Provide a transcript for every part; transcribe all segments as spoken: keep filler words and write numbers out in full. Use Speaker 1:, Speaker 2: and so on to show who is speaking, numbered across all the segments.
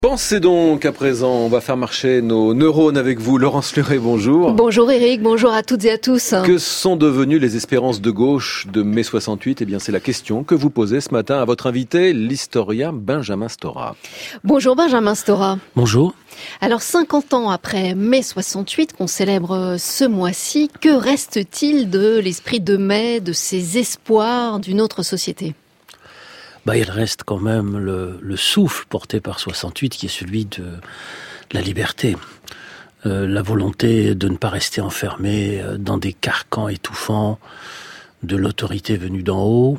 Speaker 1: Pensez donc à présent, on va faire marcher nos neurones avec vous. Laurence Luret, bonjour.
Speaker 2: Bonjour Eric, bonjour à toutes et à tous.
Speaker 1: Que sont devenues les espérances de gauche de mai soixante-huit ? Eh bien, c'est la question que vous posez ce matin à votre invité, l'historien Benjamin Stora.
Speaker 2: Bonjour Benjamin Stora.
Speaker 3: Bonjour.
Speaker 2: Alors, cinquante ans après mai soixante-huit, qu'on célèbre ce mois-ci, que reste-t-il de l'esprit de mai, de ses espoirs d'une autre société ?
Speaker 3: Bah, il reste quand même le, le souffle porté par soixante-huit qui est celui de la liberté. Euh, la volonté de ne pas rester enfermé dans des carcans étouffants, de l'autorité venue d'en haut,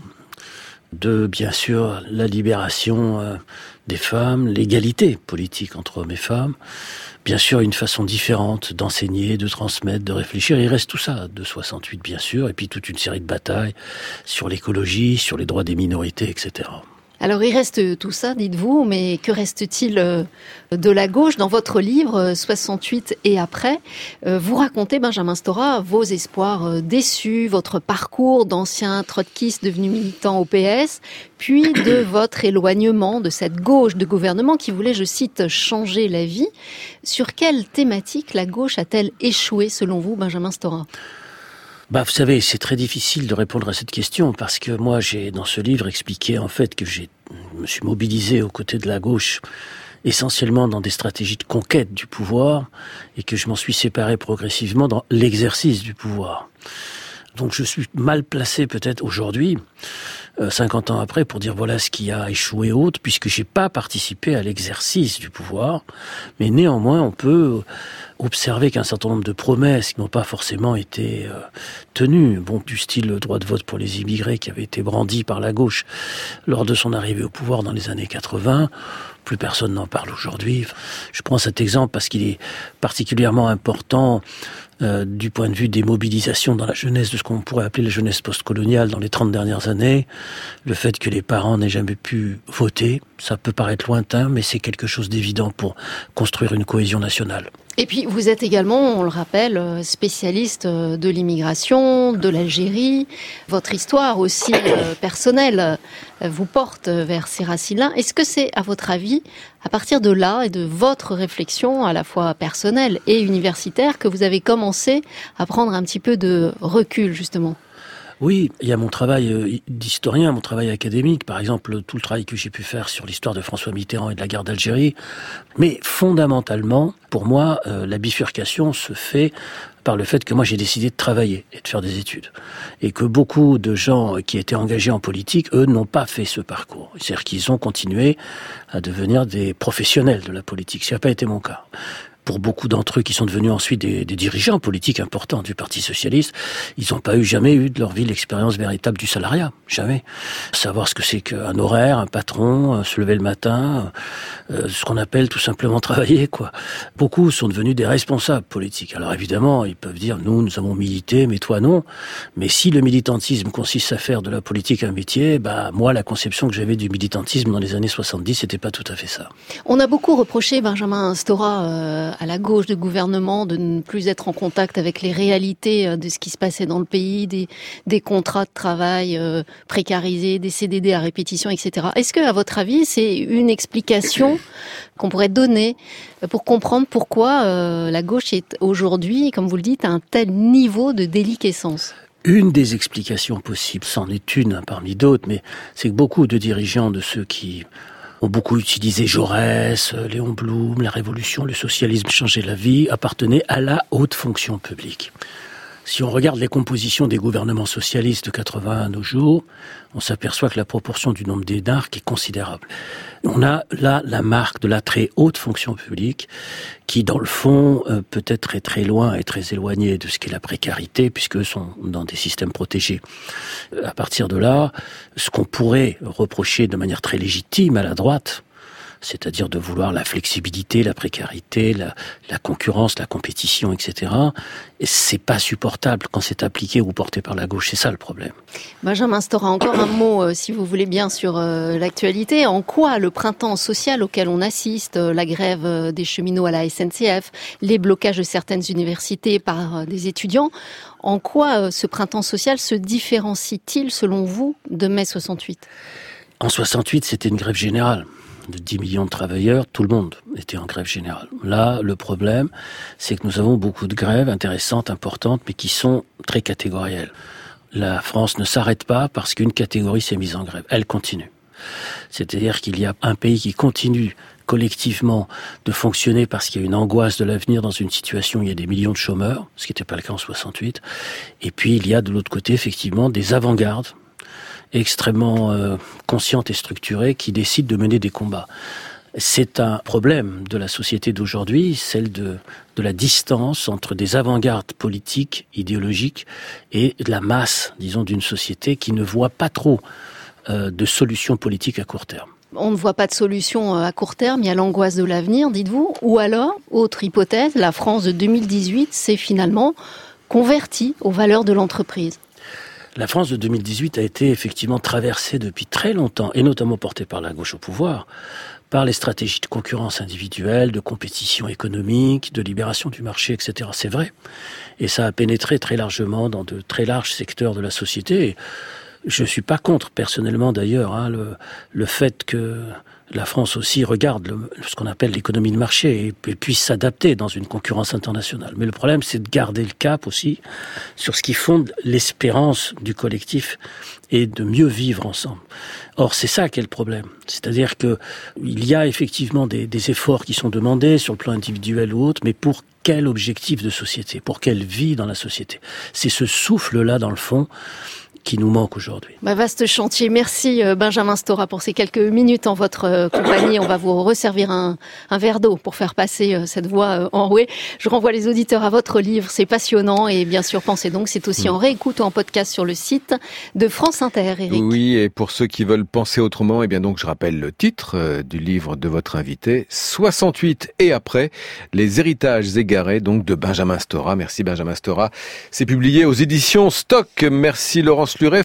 Speaker 3: de, bien sûr, la libération euh, des femmes, l'égalité politique entre hommes et femmes, bien sûr une façon différente d'enseigner, de transmettre, de réfléchir. Il reste tout ça de soixante-huit, bien sûr, et puis toute une série de batailles sur l'écologie, sur les droits des minorités, et cetera.
Speaker 2: Alors il reste tout ça, dites-vous, mais que reste-t-il de la gauche ? Dans votre livre soixante-huit et après, vous racontez, Benjamin Stora, vos espoirs déçus, votre parcours d'ancien trotskiste devenu militant au P S, puis de votre éloignement de cette gauche de gouvernement qui voulait, je cite, changer la vie. Sur quelle thématique la gauche a-t-elle échoué selon vous, Benjamin Stora ?
Speaker 3: Bah, vous savez, c'est très difficile de répondre à cette question parce que moi, j'ai dans ce livre expliqué en fait que j'ai, je me suis mobilisé aux côtés de la gauche essentiellement dans des stratégies de conquête du pouvoir et que je m'en suis séparé progressivement dans l'exercice du pouvoir. Donc je suis mal placé peut-être aujourd'hui, euh, cinquante ans après, pour dire voilà ce qui a échoué autre, puisque j'ai pas participé à l'exercice du pouvoir. Mais néanmoins, on peut observer qu'un certain nombre de promesses qui n'ont pas forcément été euh, tenues, bon, du style le droit de vote pour les immigrés qui avait été brandi par la gauche lors de son arrivée au pouvoir dans les années quatre-vingts, plus personne n'en parle aujourd'hui. Je prends cet exemple parce qu'il est particulièrement important euh, du point de vue des mobilisations dans la jeunesse, de ce qu'on pourrait appeler la jeunesse postcoloniale dans les trente dernières années. Le fait que les parents n'aient jamais pu voter, ça peut paraître lointain, mais c'est quelque chose d'évident pour construire une cohésion nationale.
Speaker 2: Et puis, vous êtes également, on le rappelle, spécialiste de l'immigration, de l'Algérie. Votre histoire aussi euh, personnelle vous porte vers ces racines-là. Est-ce que c'est, à votre avis, à partir de là et de votre réflexion à la fois personnelle et universitaire, que vous avez commencé à prendre un petit peu de recul, justement ?
Speaker 3: Oui, il y a mon travail d'historien, mon travail académique, par exemple, tout le travail que j'ai pu faire sur l'histoire de François Mitterrand et de la guerre d'Algérie. Mais fondamentalement, pour moi, euh, la bifurcation se fait par le fait que moi j'ai décidé de travailler et de faire des études. Et que beaucoup de gens qui étaient engagés en politique, eux, n'ont pas fait ce parcours. C'est-à-dire qu'ils ont continué à devenir des professionnels de la politique. Ça n'a pas été mon cas. Pour beaucoup d'entre eux qui sont devenus ensuite des, des dirigeants politiques importants du Parti socialiste, ils n'ont pas eu jamais eu de leur vie l'expérience véritable du salariat, jamais. Savoir ce que c'est qu'un horaire, un patron, euh, se lever le matin, euh, ce qu'on appelle tout simplement travailler, quoi. Beaucoup sont devenus des responsables politiques. Alors évidemment, ils peuvent dire nous, nous avons milité, mais toi non. Mais si le militantisme consiste à faire de la politique un métier, bah moi, la conception que j'avais du militantisme dans les années soixante-dix, c'était pas tout à fait ça.
Speaker 2: On a beaucoup reproché, Benjamin Stora, euh, à la gauche de gouvernement de ne plus être en contact avec les réalités de ce qui se passait dans le pays, des, des contrats de travail euh, précarisés, des C D D à répétition, et cetera. Est-ce que, à votre avis, c'est une explication qu'on pourrait donner pour comprendre pourquoi euh, la gauche est aujourd'hui, comme vous le dites, à un tel niveau de déliquescence ?
Speaker 3: Une des explications possibles, c'en est une hein, parmi d'autres, mais c'est que beaucoup de dirigeants de ceux qui ont beaucoup utilisé Jaurès, Léon Blum, la Révolution, le socialisme changeait la vie, appartenaient à la haute fonction publique. Si on regarde les compositions des gouvernements socialistes de quatre-vingts à nos jours, on s'aperçoit que la proportion du nombre d'énarques est considérable. On a là la marque de la très haute fonction publique qui, dans le fond, euh, peut être très très loin et très éloignée de ce qu'est la précarité, puisqu'eux sont dans des systèmes protégés. À partir de là, ce qu'on pourrait reprocher de manière très légitime à la droite, c'est-à-dire de vouloir la flexibilité, la précarité, la, la concurrence, la compétition, et cetera. Et c'est pas supportable quand c'est appliqué ou porté par la gauche. C'est ça le problème.
Speaker 2: Benjamin Stora, encore un mot, euh, si vous voulez bien, sur euh, l'actualité. En quoi le printemps social auquel on assiste, euh, la grève euh, des cheminots à la S N C F, les blocages de certaines universités par euh, des étudiants, en quoi euh, ce printemps social se différencie-t-il, selon vous, de mai soixante-huit ?
Speaker 3: En soixante-huit, c'était une grève générale. de dix millions de travailleurs, tout le monde était en grève générale. Là, le problème, c'est que nous avons beaucoup de grèves intéressantes, importantes, mais qui sont très catégorielles. La France ne s'arrête pas parce qu'une catégorie s'est mise en grève. Elle continue. C'est-à-dire qu'il y a un pays qui continue collectivement de fonctionner parce qu'il y a une angoisse de l'avenir dans une situation où il y a des millions de chômeurs, ce qui n'était pas le cas en soixante-huit. Et puis il y a de l'autre côté effectivement des avant-gardes extrêmement euh, conscientes et structurées qui décident de mener des combats. C'est un problème de la société d'aujourd'hui, celle de, de la distance entre des avant-gardes politiques, idéologiques et de la masse, disons, d'une société qui ne voit pas trop euh, de solutions politiques à court terme.
Speaker 2: On ne voit pas de solution à court terme, il y a l'angoisse de l'avenir, dites-vous. Ou alors, autre hypothèse, la France de deux mille dix-huit s'est finalement convertie aux valeurs de l'entreprise.
Speaker 3: La France de deux mille dix-huit a été effectivement traversée depuis très longtemps, et notamment portée par la gauche au pouvoir, par les stratégies de concurrence individuelle, de compétition économique, de libération du marché, et cetera. C'est vrai. Et ça a pénétré très largement dans de très larges secteurs de la société. Et je suis pas contre, personnellement d'ailleurs, hein, le, le fait que la France aussi regarde le, ce qu'on appelle l'économie de marché et, et puisse s'adapter dans une concurrence internationale. Mais le problème, c'est de garder le cap aussi sur ce qui fonde l'espérance du collectif et de mieux vivre ensemble. Or, c'est ça qui est le problème. C'est-à-dire que il y a effectivement des, des efforts qui sont demandés sur le plan individuel ou autre, mais pour quel objectif de société, pour quelle vie dans la société? C'est ce souffle-là, dans le fond, qui nous manque aujourd'hui.
Speaker 2: Bah, vaste chantier. Merci Benjamin Stora pour ces quelques minutes en votre compagnie. On va vous resservir un, un verre d'eau pour faire passer cette voix enrouée. Je renvoie les auditeurs à votre livre, c'est passionnant et bien sûr, pensez donc, c'est aussi en réécoute ou en podcast sur le site de France Inter, Éric.
Speaker 1: Oui, et pour ceux qui veulent penser autrement, eh bien donc je rappelle le titre euh, du livre de votre invité, soixante-huit et après, les héritages égarés donc de Benjamin Stora. Merci Benjamin Stora. C'est publié aux éditions Stock. Merci Laurence Luret.